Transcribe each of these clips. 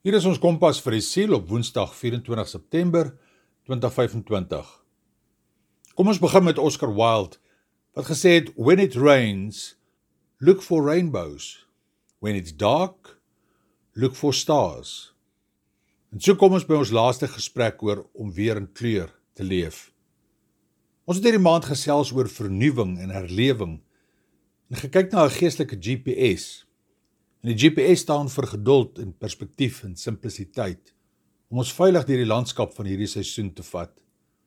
Hier is ons kompas vir die siel op Woensdag 24 September 2025. Kom ons begin met Oscar Wilde, wat gesê het, "When it rains, look for rainbows. When it's dark, look for stars." En so kom ons by ons laaste gesprek oor om weer in kleur te leef. Ons het hierdie maand gesels oor vernuwing en herlewing en gekyk na 'n geestelike GPS. En die GPS staan vir geduld en perspektief en simplisiteit, om ons veilig deur die landskap van hierdie seisoen te vat.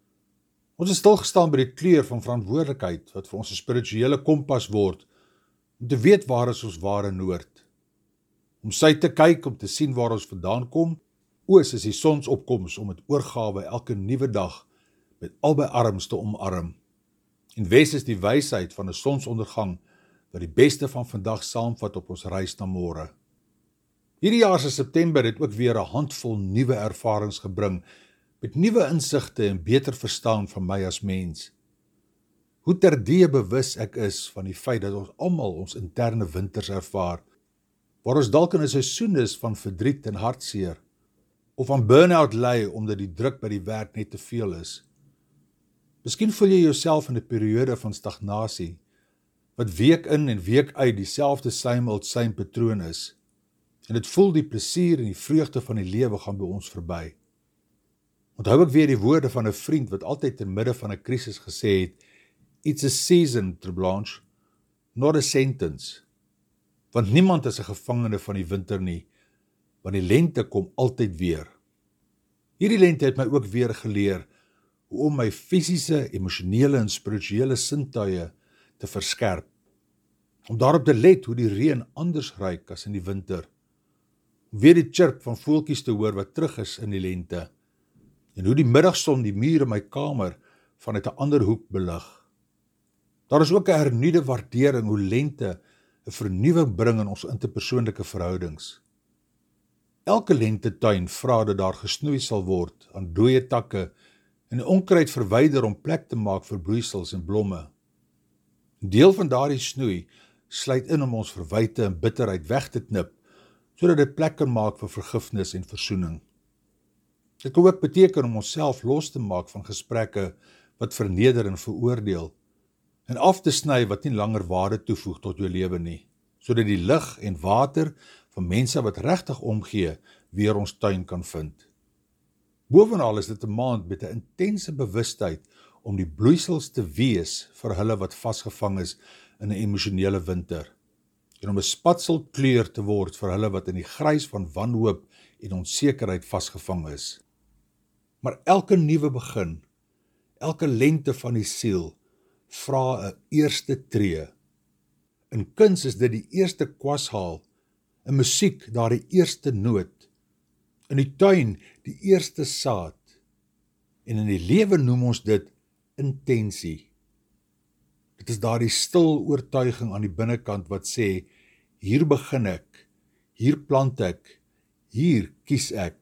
Ons het stilgestaan by die kleur van verantwoordelikheid, wat vir ons 'n spirituele kompas word, om te weet waar is ons ware noord. Om sy te kyk, om te sien waar ons vandaan kom. Oos is die sonsopkoms, om met oorgawe elke nuwe dag met albei arms te omarm. En wes is die wysheid van 'n sonsondergang, wat die beste van vandag saamvat op ons reis na môre. Hierdie jaar se September het ook weer 'n handvol nuwe ervarings gebring, met nuwe insigte en beter verstaan van my as mens. Hoe terdee bewus ek is van die feit dat ons almal ons interne winters ervaar, waar ons dalk in 'n seisoen is van verdriet en hartseer, of aan burn-out ly omdat die druk by die werk net te veel is. Miskien voel jy jouself in 'n periode van stagnasie, wat week in en week uit dieselfde same patroon is, en dit voel die plesier en die vreugde van die lewe gaan by ons verby. Onthou ek weer die woorde van 'n vriend wat altyd in midde van 'n krisis gesê het, "It's a season, Treblanche, not a sentence." Want niemand is 'n gevangene van die winter nie, want die lente kom altyd weer. Hierdie lente het my ook weer geleer hoe om my fisiese, emosionele en spirituele sintuie te verskerp. Om daarop te let hoe die reën anders ruik as in die winter. Om weer die chirp van voeltjies te hoor wat terug is in die lente. En hoe die middagson die muur in my kamer vanuit 'n ander hoek belig. Daar is ook 'n hernuide waardering hoe lente 'n vernuwing bring in ons interpersoonlike verhoudings. Elke lentetuin vra dat daar gesnoei sal word aan dooie takke en die onkruid verwyder om plek te maak vir bloeisels en blomme. Deel van daardie snoei sluit in om ons verwyte en bitterheid weg te knip, sodat dit plek kan maak vir vergifnis en versoening. Dit kan ook beteken om onsself los te maak van gesprekke wat verneder en veroordeel, en af te sny wat nie langer waarde toevoeg tot jou lewe nie, sodat die lig en water van mense wat regtig omgee, weer ons tuin kan vind. Bovenal is dit 'n maand met 'n intense bewustheid om die bloeisels te wees vir hulle wat vasgevang is in 'n emosionele winter, en om 'n spatsel kleur te word vir hulle wat in die grys van wanhoop en onsekerheid vasgevang is. Maar elke nuwe begin, elke lente van die siel, vra 'n eerste tree. In kuns is dit die eerste kwashaal, in musiek daardie eerste noot, in die tuin die eerste saad, en in die lewe noem ons dit intensie. Dit is daardie stil oortuiging aan die binnekant wat sê, hier begin ek, hier plant ek, hier kies ek.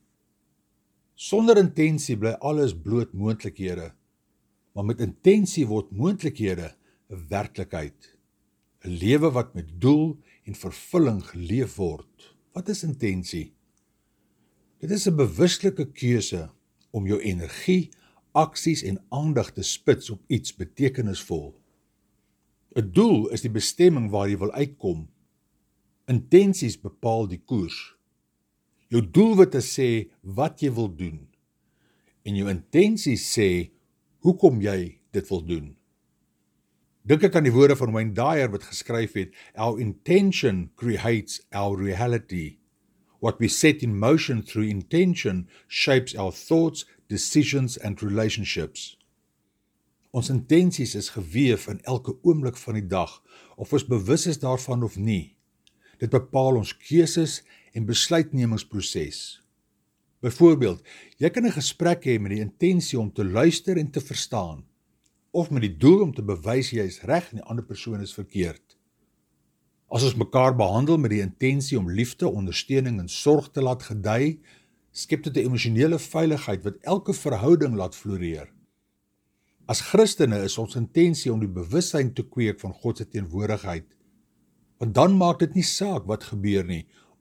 Sonder intensie bly alles bloot moontlikhede, maar met intensie word moontlikhede 'n werklikheid. 'n Lewe wat met doel en vervulling geleef word. Wat is intensie? Dit is 'n bewuslike keuse om jou energie, aksies en aandag te spits op iets betekenisvol. 'n Doel is die bestemming waar jy wil uitkom. Intensies bepaal die koers. Jou doelwitte sê wat jy wil doen, en jou intensies sê hoekom jy dit wil doen. Dink ek aan die woorde van Wayne Dyer wat geskryf het, "Our intention creates our reality. What we set in motion through intention shapes our thoughts, decisions and relationships." Ons intensies is geweef in elke oomblik van die dag, of ons bewus is daarvan of nie. Dit bepaal ons keuses en besluitnemingsproses. Byvoorbeeld, jy kan 'n gesprek hê met die intensie om te luister en te verstaan, of met die doel om te bewys jy is reg en die ander persoon is verkeerd. As ons mekaar behandel met die intensie om liefde, ondersteuning en sorg te laat gedei, skep dit 'n emosionele veiligheid wat elke verhouding laat floreer. As Christene is ons intensie om die bewussyn te kweek van God se teenwoordigheid, want dan maak dit nie saak wat gebeur nie,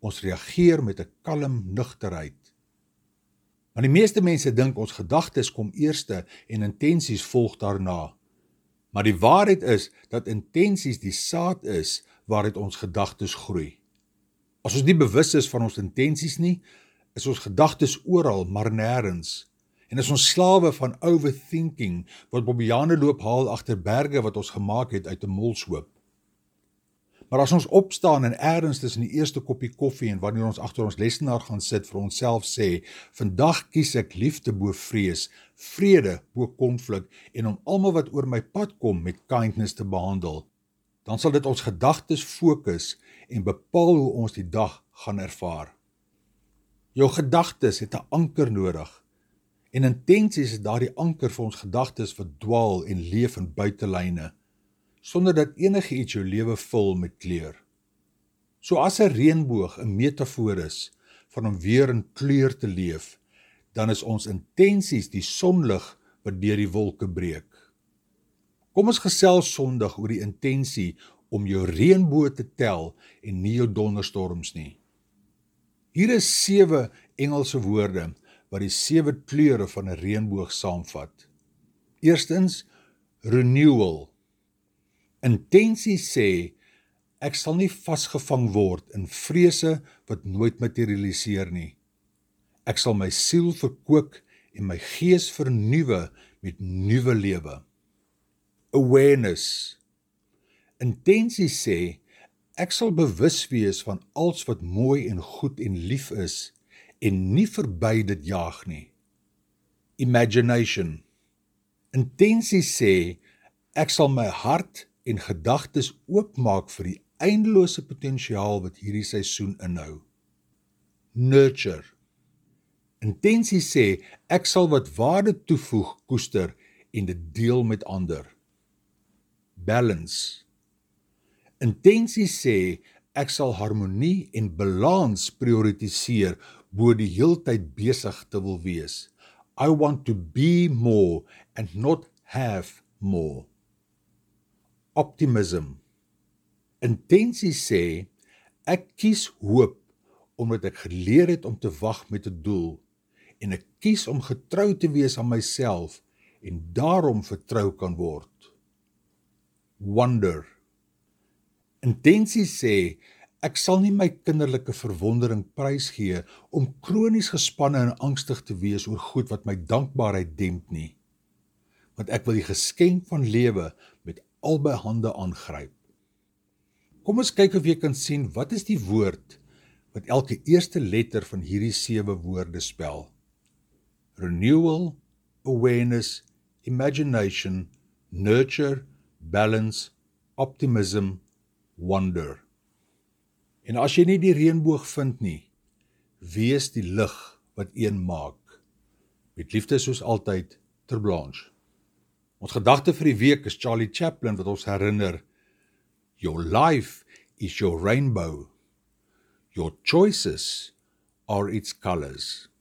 Ons reageer met 'n kalm nugterheid. Maar die meeste mense dink ons gedagtes kom eerste en intensies volg daarna. Maar die waarheid is dat intensies die saad is waaruit ons gedagtes groei. As ons nie bewus is van ons intensies nie, is ons gedagtes oral, maar nêrens. En is ons slawe van overthinking, wat Bobbiane loop haal agter berge wat ons gemaak het uit 'n molshoop. Maar as ons opstaan en eers tussen die eerste koppie koffie en wanneer ons agter ons lesenaar gaan sit vir onsself sê, vandag kies ek liefde bo vrees, vrede bo konflik en om almal wat oor my pad kom met kindness te behandel, dan sal dit ons gedagtes fokus en bepaal hoe ons die dag gaan ervaar. Jou gedagtes het 'n anker nodig en intensies is daardie anker vir ons gedagtes wat dwaal en leef in buitelyne, sonder dat enige iets jou lewe vul met kleur. So as 'n reënboog 'n metafoor is van om weer in kleur te leef, dan is ons intensies die sonlig wat deur die wolke breek. Kom ons gesels Sondag oor die intensie om jou reënboog te tel en nie jou donderstorms nie. Hier is 7 Engelse woorde wat die 7 kleure van 'n reënboog saamvat. Eerstens, renewal. Intensie sê, ek sal nie vasgevang word in vrese wat nooit materialiseer nie. Ek sal my siel verkoop en my gees vernuwe met nuwe lewe. Awareness. Intensie sê, ek sal bewus wees van alles wat mooi en goed en lief is en nie verby dit jaag nie. Imagination. Intensie sê, ek sal my hart en gedagtes oopmaak vir die eindelose potensiaal wat hierdie seisoen inhou. Nurture. Intensie sê, ek sal wat waarde toevoeg, koester en dit deel met ander. Balance. Intensie sê, ek sal harmonie en balans prioritiseer bo die heeltyd besig te wil wees. I want to be more and not have more. Optimism. Intensie sê, ek kies hoop omdat ek geleer het om te wag met 'n doel en ek kies om getrou te wees aan myself en daarom vertrou kan word. Wonder. Intensie sê, ek sal nie my kinderlike verwondering prysgee om kronies gespanne en angstig te wees oor goed wat my dankbaarheid demp nie, want ek wil die geskenk van lewe met albei hande aangryp. Kom ons kyk of jy kan sien wat is die woord wat elke eerste letter van hierdie 7 woorde spel. Renewal, awareness, imagination, nurture, balance, optimism, wonder. En as jy nie die reënboog vind nie, wees die lig wat een maak. Met liefde soos altyd, Ter Blanche. Ons gedagte vir die week is Charlie Chaplin wat ons herinner, your life is your rainbow. Your choices are its colors.